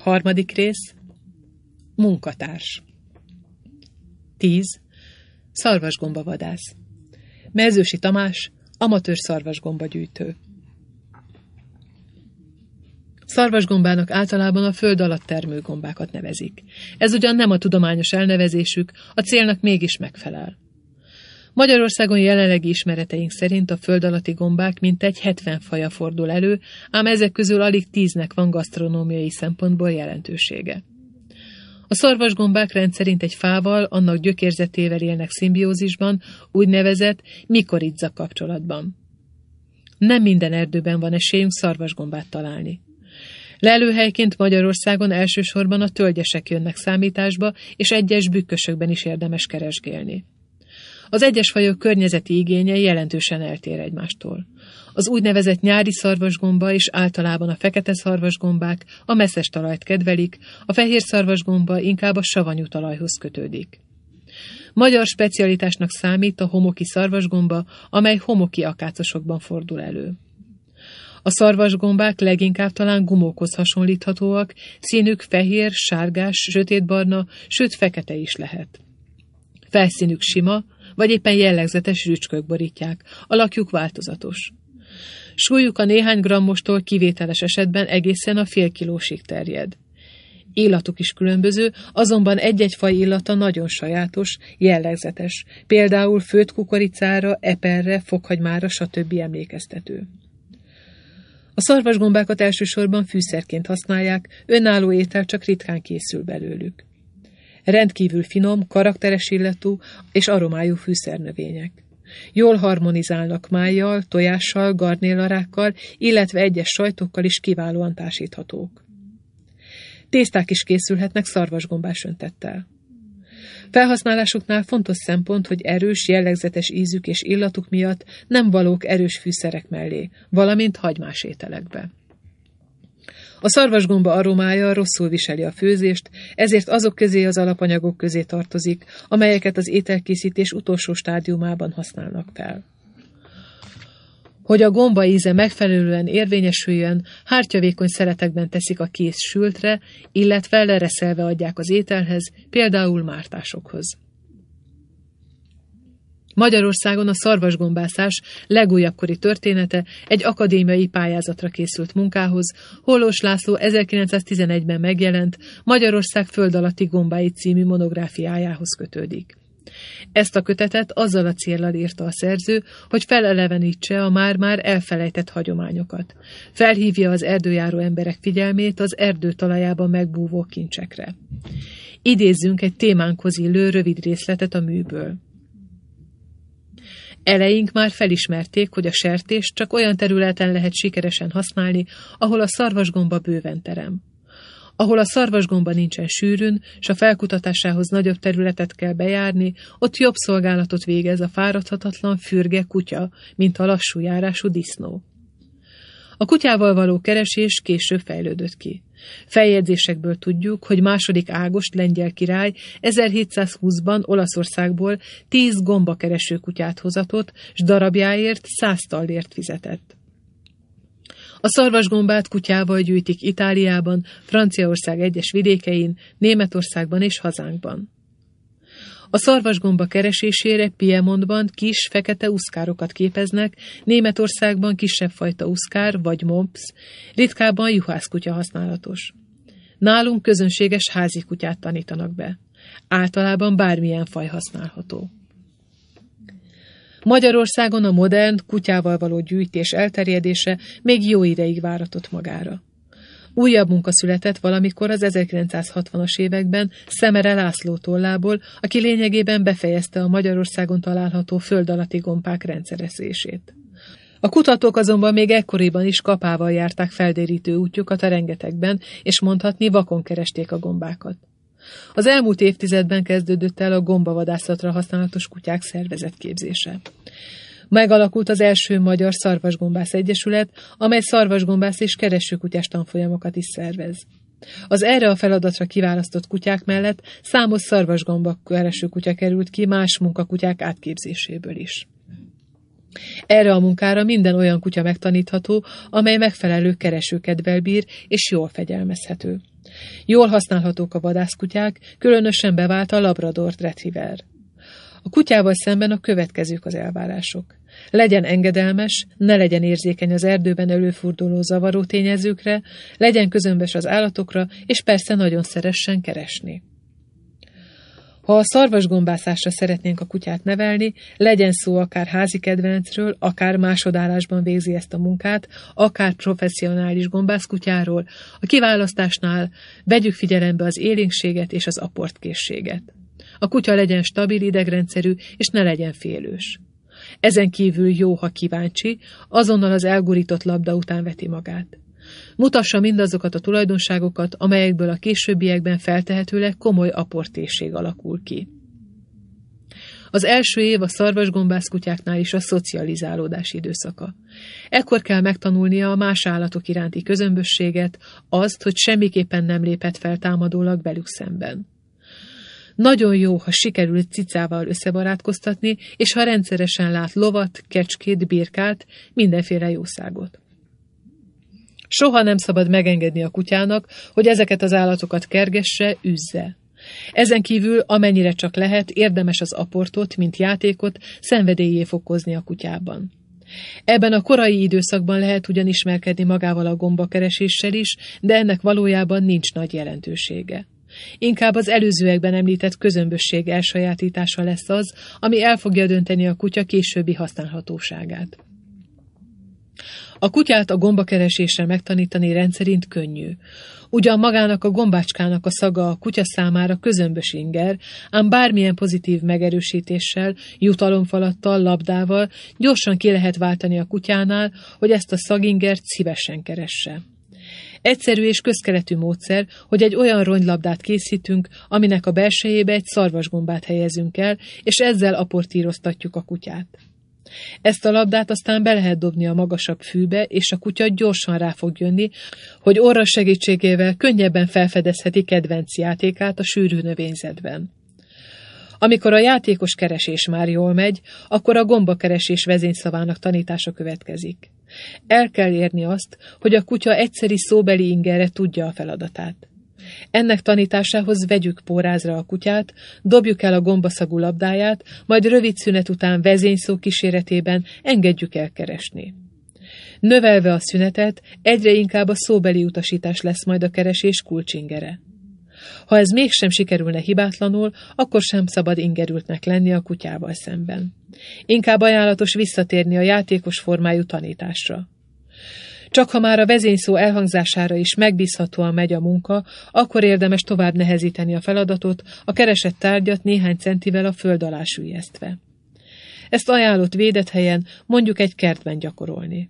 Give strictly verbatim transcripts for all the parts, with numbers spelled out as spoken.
Harmadik rész. Munkatárs. tíz. Szarvasgombavadász. Mezősi Tamás, amatőr szarvasgombagyűjtő. Szarvasgombának általában a föld alatt termő gombákat nevezik. Ez ugyan nem a tudományos elnevezésük, a célnak mégis megfelel. Magyarországon jelenlegi ismereteink szerint a föld alatti gombák mintegy hetven faja fordul elő, ám ezek közül alig tíznek van gasztronómiai szempontból jelentősége. A szarvasgombák rendszerint egy fával, annak gyökérzetével élnek szimbiózisban, úgynevezett mikorizza kapcsolatban. Nem minden erdőben van esélyünk szarvasgombát találni. Lelőhelyként Magyarországon elsősorban a tölgyesek jönnek számításba, és egyes bükkösökben is érdemes keresgélni. Az egyes fajok környezeti igénye jelentősen eltér egymástól. Az úgynevezett nyári szarvasgomba és általában a fekete szarvasgombák a messzes talajt kedvelik, a fehér szarvasgomba inkább a savanyú talajhoz kötődik. Magyar specialitásnak számít a homoki szarvasgomba, amely homoki akácosokban fordul elő. A szarvasgombák leginkább talán gumókhoz hasonlíthatóak, színük fehér, sárgás, sötétbarna, sőt fekete is lehet. Felszínük sima, vagy éppen jellegzetes rücskök borítják, alakjuk változatos. Súlyuk a néhány grammostól kivételes esetben egészen a fél kilósig terjed. Illatuk is különböző, azonban egy-egy faj illata nagyon sajátos, jellegzetes, például főtt kukoricára, eperre, fokhagymára, stb. Emlékeztető. A szarvasgombákat elsősorban fűszerként használják, önálló étel csak ritkán készül belőlük. Rendkívül finom, karakteres illatú és aromájú fűszernövények. Jól harmonizálnak májjal, tojással, garnélarákkal, illetve egyes sajtokkal is kiválóan társíthatók. Tészták is készülhetnek szarvasgombás öntettel. Felhasználásuknál fontos szempont, hogy erős, jellegzetes ízük és illatuk miatt nem valók erős fűszerek mellé, valamint hagymás ételekbe. A szarvasgomba aromája rosszul viseli a főzést, ezért azok közé az alapanyagok közé tartozik, amelyeket az ételkészítés utolsó stádiumában használnak fel. Hogy a gomba íze megfelelően érvényesüljön, hártyavékony szeletekben teszik a kész sültre, illetve lereszelve adják az ételhez, például mártásokhoz. Magyarországon a szarvasgombászás legújabbkori története egy akadémiai pályázatra készült munkához, Hollós László ezerkilencszáztizenegyben megjelent Magyarország föld alatti gombái című monográfiájához kötődik. Ezt a kötetet azzal a céllal írta a szerző, hogy felelevenítse a már-már elfelejtett hagyományokat. Felhívja az erdőjáró emberek figyelmét az erdő talajában megbúvó kincsekre. Idézzünk egy témánkhoz illő rövid részletet a műből. Eleink már felismerték, hogy a sertést csak olyan területen lehet sikeresen használni, ahol a szarvasgomba bőven terem. Ahol a szarvasgomba nincsen sűrűn, s a felkutatásához nagyobb területet kell bejárni, ott jobb szolgálatot végez a fáradhatatlan fürge kutya, mint a lassú járású disznó. A kutyával való keresés később fejlődött ki. Feljegyzésekből tudjuk, hogy második Ágost lengyel király ezerhétszázhúszban Olaszországból tíz gombakereső kutyát hozatott, s darabjáért száz tallért fizetett. A szarvasgombát kutyával gyűjtik Itáliában, Franciaország egyes vidékein, Németországban és hazánkban. A szarvasgomba keresésére Piemontban kis, fekete uszkárokat képeznek, Németországban kisebb fajta uszkár vagy mops, ritkábban juhászkutya használatos. Nálunk közönséges házi kutyát tanítanak be. Általában bármilyen faj használható. Magyarországon a modern, kutyával való gyűjtés elterjedése még jó ideig váratott magára. Újabb munka született valamikor az ezerkilencszázhatvanas években Szemere László tollából, aki lényegében befejezte a Magyarországon található föld alatti gombák rendszerezését. A kutatók azonban még ekkoriban is kapával járták feldérítő útjukat a rengetegben, és mondhatni vakon keresték a gombákat. Az elmúlt évtizedben kezdődött el a gombavadászatra használatos kutyák szervezetképzése. Megalakult az első magyar szarvasgombász egyesület, amely szarvasgombász és keresőkutyás tanfolyamokat is szervez. Az erre a feladatra kiválasztott kutyák mellett számos szarvasgomba keresőkutya került ki más munkakutyák átképzéséből is. Erre a munkára minden olyan kutya megtanítható, amely megfelelő keresőkedvel bír és jól fegyelmezhető. Jól használhatók a vadászkutyák, különösen bevált a Labrador Retriever. A kutyával szemben a következők az elvárások. Legyen engedelmes, ne legyen érzékeny az erdőben előforduló zavaró tényezőkre, legyen közömbös az állatokra, és persze nagyon szeressen keresni. Ha a szarvasgombászásra szeretnénk a kutyát nevelni, legyen szó akár házi kedvencről, akár másodállásban végzi ezt a munkát, akár professzionális gombászkutyáról, a kiválasztásnál vegyük figyelembe az élénkséget és az aportkészséget. A kutya legyen stabil idegrendszerű, és ne legyen félős. Ezen kívül jó, ha kíváncsi, azonnal az elgurított labda után veti magát. Mutassa mindazokat a tulajdonságokat, amelyekből a későbbiekben feltehetőleg komoly aportkészség alakul ki. Az első év a szarvasgombászkutyáknál is a szocializálódás időszaka. Ekkor kell megtanulnia a más állatok iránti közömbösséget, azt, hogy semmiképpen nem léphet fel támadólag velük szemben. Nagyon jó, ha sikerül cicával összebarátkoztatni, és ha rendszeresen lát lovat, kecskét, birkát, mindenféle jószágot. Soha nem szabad megengedni a kutyának, hogy ezeket az állatokat kergesse, üzze. Ezen kívül, amennyire csak lehet, érdemes az aportot, mint játékot, szenvedélyé fokozni a kutyában. Ebben a korai időszakban lehet ugyan ismerkedni magával a gombakereséssel is, de ennek valójában nincs nagy jelentősége. Inkább az előzőekben említett közömbösség elsajátítása lesz az, ami el fogja dönteni a kutya későbbi használhatóságát. A kutyát a gombakeresésre megtanítani rendszerint könnyű. Ugyan magának a gombácskának a szaga a kutya számára közömbös inger, ám bármilyen pozitív megerősítéssel, jutalomfalattal, labdával gyorsan ki lehet váltani a kutyánál, hogy ezt a szagingert szívesen keresse. Egyszerű és közkeletű módszer, hogy egy olyan ronylabdát készítünk, aminek a belsejébe egy szarvasgombát helyezünk el, és ezzel aportíroztatjuk a kutyát. Ezt a labdát aztán be lehet dobni a magasabb fűbe, és a kutya gyorsan rá fog jönni, hogy orra segítségével könnyebben felfedezheti kedvenc játékát a sűrű növényzetben. Amikor a játékos keresés már jól megy, akkor a gombakeresés vezényszavának tanítása következik. El kell érni azt, hogy a kutya egyszeri szóbeli ingerre tudja a feladatát. Ennek tanításához vegyük pórázra a kutyát, dobjuk el a gombaszagú labdáját, majd rövid szünet után vezényszó kíséretében engedjük el keresni. Növelve a szünetet, egyre inkább a szóbeli utasítás lesz majd a keresés kulcsingere. Ha ez mégsem sikerülne hibátlanul, akkor sem szabad ingerültnek lenni a kutyával szemben. Inkább ajánlatos visszatérni a játékos formájú tanításra. Csak ha már a vezényszó elhangzására is megbízhatóan megy a munka, akkor érdemes tovább nehezíteni a feladatot, a keresett tárgyat néhány centivel a föld alá süllyesztve. Ezt ajánlott védett helyen, mondjuk egy kertben gyakorolni.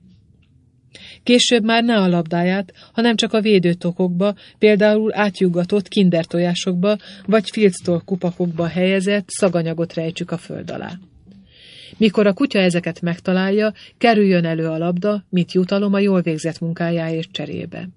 Később már ne a labdáját, hanem csak a védőtokokba, például átjuggatott kinder tojásokba vagy filctól kupakokba helyezett szaganyagot rejtsük a föld alá. Mikor a kutya ezeket megtalálja, kerüljön elő a labda, mint jutalom a jól végzett munkájáért cserébe.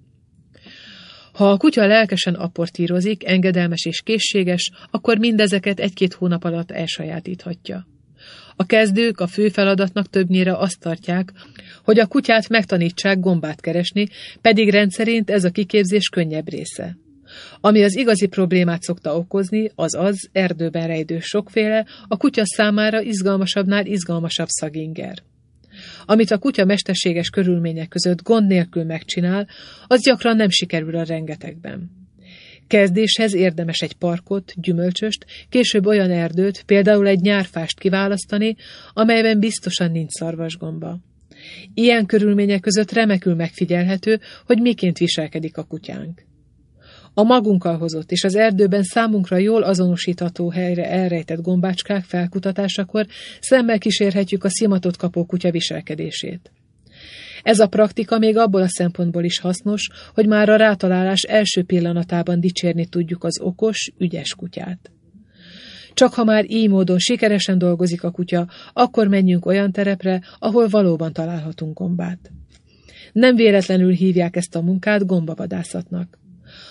Ha a kutya lelkesen aportírozik, engedelmes és készséges, akkor mindezeket egy-két hónap alatt elsajátíthatja. A kezdők a fő feladatnak többnyire azt tartják, hogy a kutyát megtanítsák gombát keresni, pedig rendszerint ez a kiképzés könnyebb része. Ami az igazi problémát szokta okozni, az az erdőben rejtő sokféle, a kutya számára izgalmasabbnál izgalmasabb szaginger. Amit a kutya mesterséges körülmények között gond nélkül megcsinál, az gyakran nem sikerül a rengetegben. Kezdéshez érdemes egy parkot, gyümölcsöst, később olyan erdőt, például egy nyárfást kiválasztani, amelyben biztosan nincs szarvasgomba. Ilyen körülmények között remekül megfigyelhető, hogy miként viselkedik a kutyánk. A magunkkal hozott és az erdőben számunkra jól azonosítható helyre elrejtett gombácskák felkutatásakor szemmel kísérhetjük a szimatot kapó kutya viselkedését. Ez a praktika még abból a szempontból is hasznos, hogy már a rátalálás első pillanatában dicsérni tudjuk az okos, ügyes kutyát. Csak ha már így módon sikeresen dolgozik a kutya, akkor menjünk olyan terepre, ahol valóban találhatunk gombát. Nem véletlenül hívják ezt a munkát gombavadászatnak.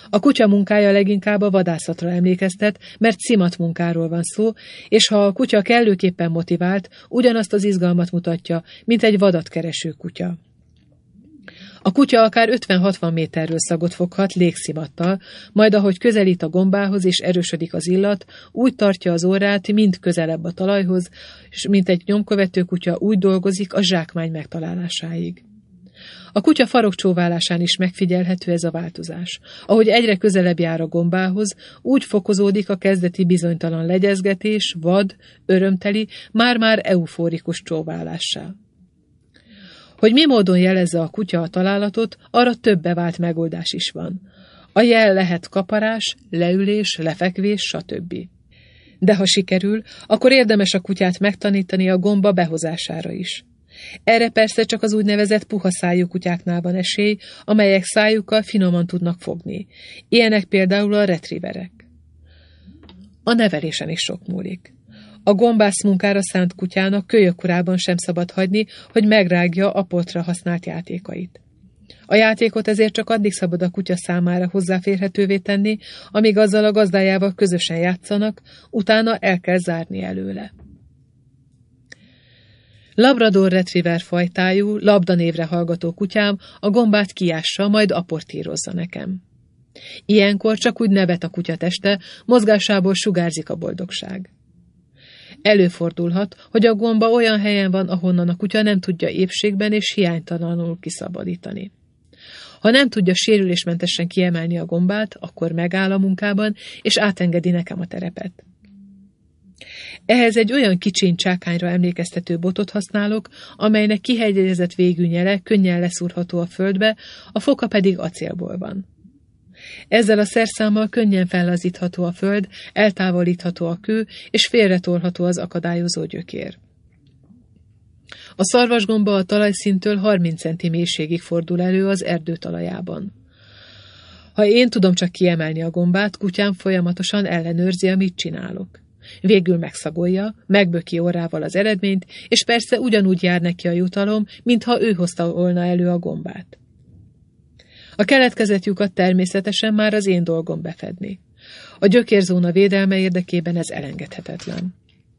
A kutya munkája leginkább a vadászatra emlékeztet, mert szimat munkáról van szó, és ha a kutya kellőképpen motivált, ugyanazt az izgalmat mutatja, mint egy vadat kereső kutya. A kutya akár ötven-hatvan méterről szagot foghat légszimattal, majd ahogy közelít a gombához és erősödik az illat, úgy tartja az orrát mind közelebb a talajhoz, és mint egy nyomkövető kutya úgy dolgozik a zsákmány megtalálásáig. A kutya farokcsóválásán is megfigyelhető ez a változás. Ahogy egyre közelebb jár a gombához, úgy fokozódik a kezdeti bizonytalan legyezgetés, vad, örömteli, már-már eufórikus csóválássá. Hogy mi módon jelezze a kutya a találatot, arra több bevált megoldás is van. A jel lehet kaparás, leülés, lefekvés, stb. De ha sikerül, akkor érdemes a kutyát megtanítani a gomba behozására is. Erre persze csak az úgynevezett puha szájú kutyáknál van esély, amelyek szájukkal finoman tudnak fogni. Ilyenek például a retrieverek. A nevelésen is sok múlik. A gombász munkára szánt kutyának kölyökkorában sem szabad hagyni, hogy megrágja a polcra használt játékait. A játékot ezért csak addig szabad a kutya számára hozzáférhetővé tenni, amíg azzal a gazdájával közösen játszanak, utána el kell zárni előle. Labrador retriever fajtájú, labda névre hallgató kutyám a gombát kiássa, majd aportírozza nekem. Ilyenkor csak úgy nevet a kutya teste, mozgásából sugárzik a boldogság. Előfordulhat, hogy a gomba olyan helyen van, ahonnan a kutya nem tudja épségben és hiánytalanul kiszabadítani. Ha nem tudja sérülésmentesen kiemelni a gombát, akkor megáll a munkában, és átengedi nekem a terepet. Ehhez egy olyan kicsiny csákányra emlékeztető botot használok, amelynek kihegyezett végű nyele könnyen leszúrható a földbe, a foka pedig acélból van. Ezzel a szerszámmal könnyen fellazítható a föld, eltávolítható a kő, és félretolható az akadályozó gyökér. A szarvasgomba a talajszintől harminc centi mélységig fordul elő az erdő talajában. Ha én tudom csak kiemelni a gombát, kutyám folyamatosan ellenőrzi, amit csinálok. Végül megszagolja, megböki orrával az eredményt, és persze ugyanúgy jár neki a jutalom, mintha ő hozta volna elő a gombát. A keletkezett lyukat természetesen már az én dolgom befedni. A gyökérzóna védelme érdekében ez elengedhetetlen.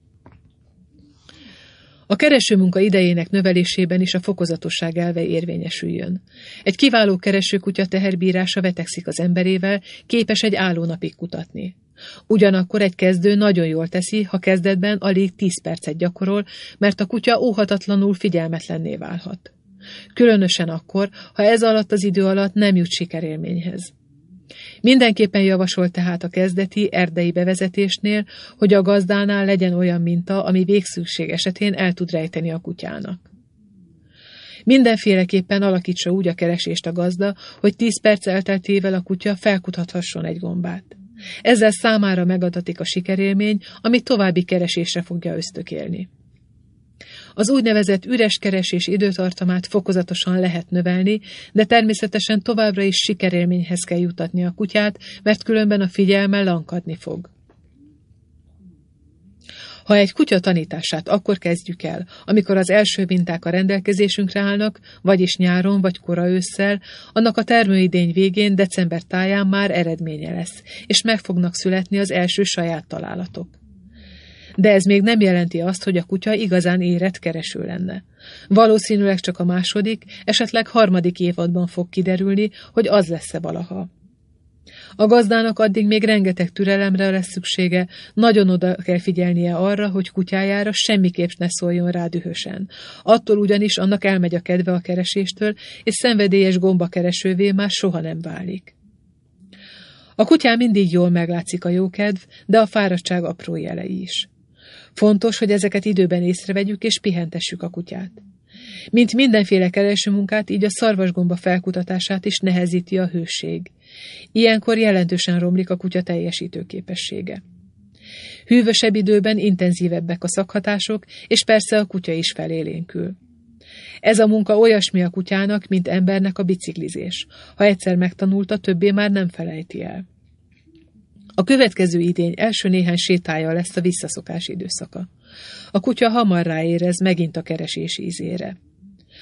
A keresőmunka idejének növelésében is a fokozatosság elve érvényesüljön. Egy kiváló keresőkutya teherbírása vetekszik az emberével, képes egy álló napig kutatni. Ugyanakkor egy kezdő nagyon jól teszi, ha kezdetben alig tíz percet gyakorol, mert a kutya óhatatlanul figyelmetlenné válhat. Különösen akkor, ha ez alatt az idő alatt nem jut sikerélményhez. Mindenképpen javasol tehát a kezdeti, erdei bevezetésnél, hogy a gazdánál legyen olyan minta, ami végszükség esetén el tud rejteni a kutyának. Mindenféleképpen alakítsa úgy a keresést a gazda, hogy tíz perc elteltével a kutya felkutathasson egy gombát. Ezzel számára megadatik a sikerélmény, ami további keresésre fogja ösztökélni. Az úgynevezett üres keresés időtartamát fokozatosan lehet növelni, de természetesen továbbra is sikerélményhez kell jutatni a kutyát, mert különben a figyelme lankadni fog. Ha egy kutya tanítását akkor kezdjük el, amikor az első minták a rendelkezésünkre állnak, vagyis nyáron vagy kora ősszel, annak a termőidény végén, december táján már eredménye lesz, és meg fognak születni az első saját találatok. De ez még nem jelenti azt, hogy a kutya igazán érett kereső lenne. Valószínűleg csak a második, esetleg harmadik évadban fog kiderülni, hogy az lesz-e valaha. A gazdának addig még rengeteg türelemre lesz szüksége, nagyon oda kell figyelnie arra, hogy kutyájára semmiképp ne szóljon rá dühösen. Attól ugyanis annak elmegy a kedve a kereséstől, és szenvedélyes gombakeresővé már soha nem válik. A kutyán mindig jól meglátszik a jókedv, de a fáradtság apró jelei is. Fontos, hogy ezeket időben észrevegyük és pihentessük a kutyát. Mint mindenféle keresőmunkát, így a szarvasgomba felkutatását is nehezíti a hőség. Ilyenkor jelentősen romlik a kutya teljesítőképessége. Hűvösebb időben intenzívebbek a szakhatások, és persze a kutya is felélénkül. Ez a munka olyasmi a kutyának, mint embernek a biciklizés. Ha egyszer megtanulta, többé már nem felejti el. A következő idény első néhány sétája lesz a visszaszokás időszaka. A kutya hamar ráérez megint a keresés ízére.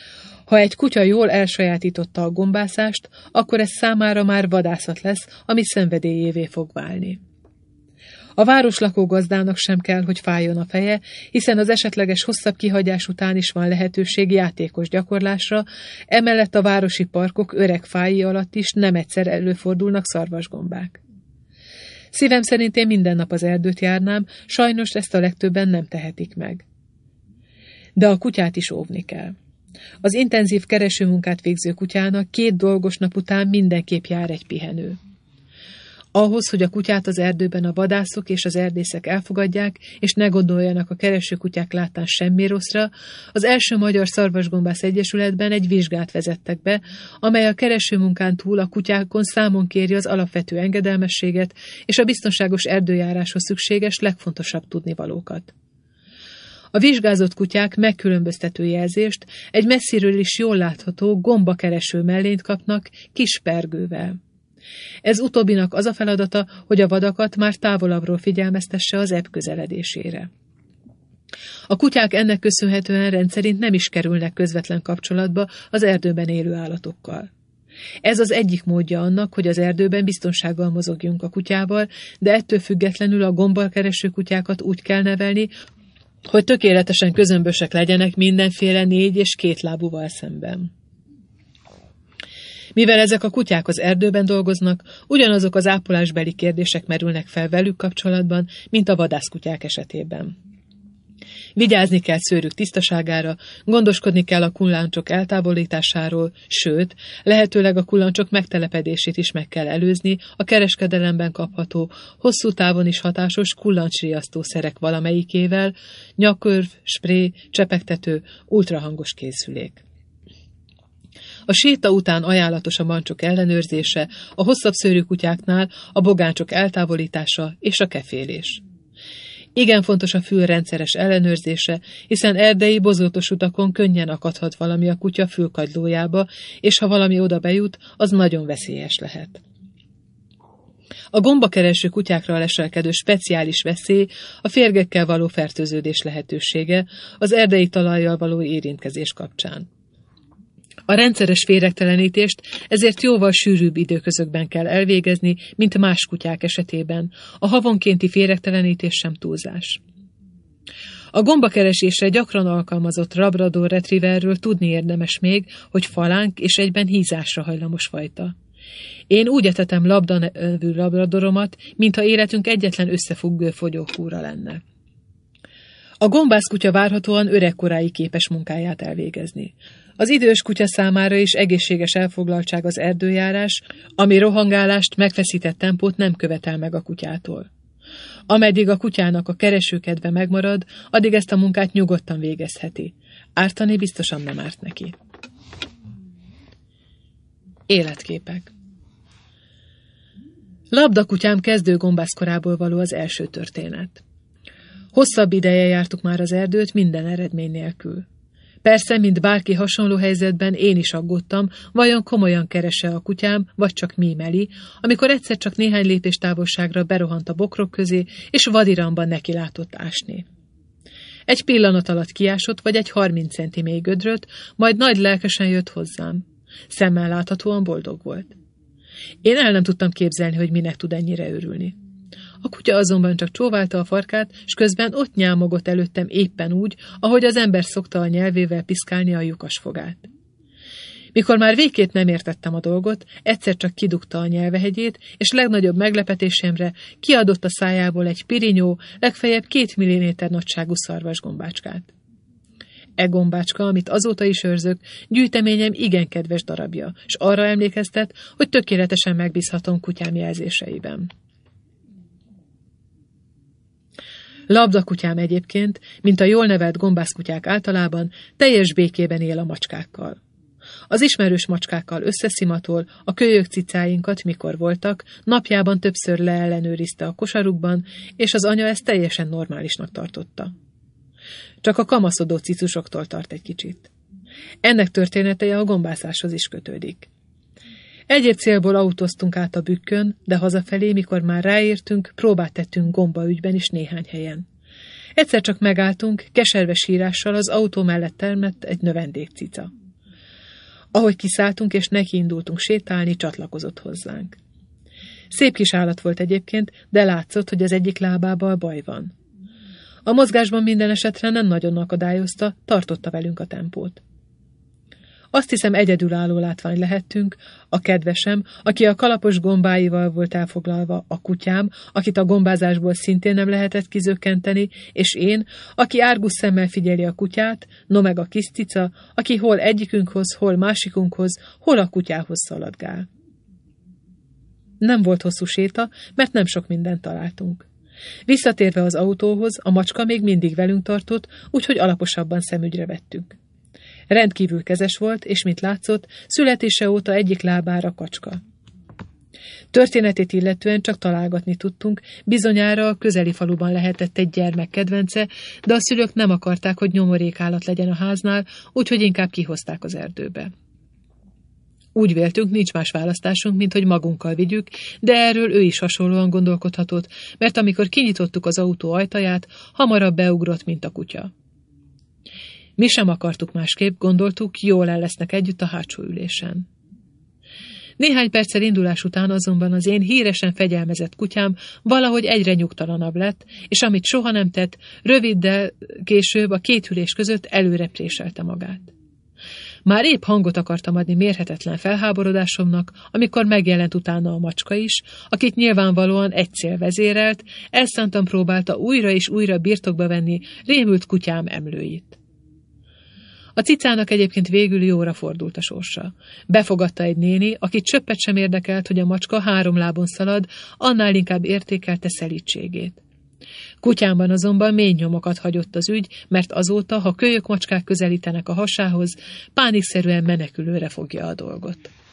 Ha egy kutya jól elsajátította a gombászást, akkor ez számára már vadászat lesz, ami szenvedélyévé fog válni. A városlakó gazdának sem kell, hogy fájjon a feje, hiszen az esetleges hosszabb kihagyás után is van lehetőség játékos gyakorlásra, emellett a városi parkok öreg fái alatt is nem egyszer előfordulnak szarvasgombák. Szívem szerint én minden nap az erdőt járnám, sajnos ezt a legtöbben nem tehetik meg. De a kutyát is óvni kell. Az intenzív keresőmunkát végző kutyának két dolgos nap után mindenképp jár egy pihenő. Ahhoz, hogy a kutyát az erdőben a vadászok és az erdészek elfogadják, és ne gondoljanak a keresőkutyák láttán semmi rosszra, az első Magyar Szarvasgombász Egyesületben egy vizsgát vezettek be, amely a keresőmunkán túl a kutyákon számon kéri az alapvető engedelmességet és a biztonságos erdőjáráshoz szükséges legfontosabb tudnivalókat. A vizsgázott kutyák megkülönböztető jelzést, egy messziről is jól látható gombakereső mellényt kapnak kis pergővel. Ez utóbbinak az a feladata, hogy a vadakat már távolabbról figyelmeztesse az ebb közeledésére. A kutyák ennek köszönhetően rendszerint nem is kerülnek közvetlen kapcsolatba az erdőben élő állatokkal. Ez az egyik módja annak, hogy az erdőben biztonsággal mozogjunk a kutyával, de ettől függetlenül a gombakereső kutyákat úgy kell nevelni, hogy tökéletesen közömbösek legyenek mindenféle négy és két lábúval szemben. Mivel ezek a kutyák az erdőben dolgoznak, ugyanazok az ápolásbeli kérdések merülnek fel velük kapcsolatban, mint a vadászkutyák esetében. Vigyázni kell szőrük tisztaságára, gondoskodni kell a kullancsok eltávolításáról, sőt, lehetőleg a kullancsok megtelepedését is meg kell előzni a kereskedelemben kapható, hosszú távon is hatásos kullancsriasztószerek valamelyikével, nyakörv, spré, csepegtető, ultrahangos készülék. A séta után ajánlatos a mancsok ellenőrzése, a hosszabb szőrű kutyáknál a bogáncsok eltávolítása és a kefélés. Igen fontos a fül rendszeres ellenőrzése, hiszen erdei, bozótos utakon könnyen akadhat valami a kutya fülkagylójába, és ha valami oda bejut, az nagyon veszélyes lehet. A gombakereső kutyákra leselkedő speciális veszély a férgekkel való fertőződés lehetősége az erdei talajjal való érintkezés kapcsán. A rendszeres féregtelenítést ezért jóval sűrűbb időközökben kell elvégezni, mint más kutyák esetében. A havonkénti féregtelenítés sem túlzás. A gombakeresésre gyakran alkalmazott Labrador Retrieverről tudni érdemes még, hogy falánk és egyben hízásra hajlamos fajta. Én úgy etetem Labda nevű labradoromat, mintha életünk egyetlen összefüggő fogyókúra lenne. A gombászkutya várhatóan öregkoráig képes munkáját elvégezni. Az idős kutya számára is egészséges elfoglaltság az erdőjárás, ami rohangálást, megfeszített tempót nem követel meg a kutyától. Ameddig a kutyának a keresőkedve megmarad, addig ezt a munkát nyugodtan végezheti. Ártani biztosan nem árt neki. Életképek. Labda kutyám kezdőgombászkorából való az első történet. Hosszabb ideje jártuk már az erdőt minden eredmény nélkül. Persze, mint bárki hasonló helyzetben én is aggódtam, vajon komolyan keresse a kutyám, vagy csak mímeli, amikor egyszer csak néhány lépés távolságra berohant a bokrok közé, és vadiramban neki látott ásni. Egy pillanat alatt kiásott, vagy egy harminc centi mély gödröt, majd nagy lelkesen jött hozzám. Szemmel láthatóan boldog volt. Én el nem tudtam képzelni, hogy minek tud ennyire örülni. A kutya azonban csak csóválta a farkát, s közben ott nyámogott előttem éppen úgy, ahogy az ember szokta a nyelvével piszkálni a lyukasfogát. Mikor már végképp nem értettem a dolgot, egyszer csak kidugta a nyelvehegyét, és legnagyobb meglepetésemre kiadott a szájából egy pirinyó, legfeljebb két milliméter nagyságú szarvasgombácskát. E gombácska, amit azóta is őrzök, gyűjteményem igen kedves darabja, s arra emlékeztet, hogy tökéletesen megbízhatom kutyám jelzéseiben. Labdakutyám egyébként, mint a jól nevelt gombászkutyák általában, teljes békében él a macskákkal. Az ismerős macskákkal összeszimatol, a kölyök cicáinkat, mikor voltak, napjában többször leellenőrizte a kosarukban, és az anya ezt teljesen normálisnak tartotta. Csak a kamaszodó cicusoktól tart egy kicsit. Ennek története a gombászáshoz is kötődik. Egyéb célból autóztunk át a bükkön, de hazafelé, mikor már ráértünk, próbát tettünk gombaügyben is néhány helyen. Egyszer csak megálltunk, keserves sírással az autó mellett termett egy növendékcica. Ahogy kiszálltunk és nekiindultunk sétálni, csatlakozott hozzánk. Szép kis állat volt egyébként, de látszott, hogy az egyik lábával baj van. A mozgásban minden esetre nem nagyon akadályozta, tartotta velünk a tempót. Azt hiszem, egyedülálló látvány lehettünk, a kedvesem, aki a kalapos gombáival volt elfoglalva, a kutyám, akit a gombázásból szintén nem lehetett kizökkenteni, és én, aki árgus szemmel figyeli a kutyát, no meg a kis cica, aki hol egyikünkhoz, hol másikunkhoz, hol a kutyához szaladgál. Nem volt hosszú séta, mert nem sok mindent találtunk. Visszatérve az autóhoz, a macska még mindig velünk tartott, úgyhogy alaposabban szemügyre vettük. Rendkívül kezes volt, és mint látszott, születése óta egyik lábára kacska. Történetét illetően csak találgatni tudtunk, bizonyára a közeli faluban lehetett egy gyermek kedvence, de a szülők nem akarták, hogy nyomorékállat legyen a háznál, úgyhogy inkább kihozták az erdőbe. Úgy véltünk, nincs más választásunk, mint hogy magunkkal vigyük, de erről ő is hasonlóan gondolkodhatott, mert amikor kinyitottuk az autó ajtaját, hamarabb beugrott, mint a kutya. Mi sem akartuk másképp, gondoltuk, jól el lesznek együtt a hátsó ülésen. Néhány perccel indulás után azonban az én híresen fegyelmezett kutyám valahogy egyre nyugtalanabb lett, és amit soha nem tett, röviddel később a két ülés között előre préselte magát. Már épp hangot akartam adni mérhetetlen felháborodásomnak, amikor megjelent utána a macska is, akit nyilvánvalóan egy cél vezérelt, elszántan próbálta újra és újra birtokba venni rémült kutyám emlőit. A cicának egyébként végül jóra fordult a sorsa. Befogadta egy néni, akit csöppet sem érdekelt, hogy a macska három lábon szalad, annál inkább értékelte szelídségét. Kutyámban azonban mély nyomokat hagyott az ügy, mert azóta, ha kölyök macskák közelítenek a hasához, pánikszerűen menekülőre fogja a dolgot.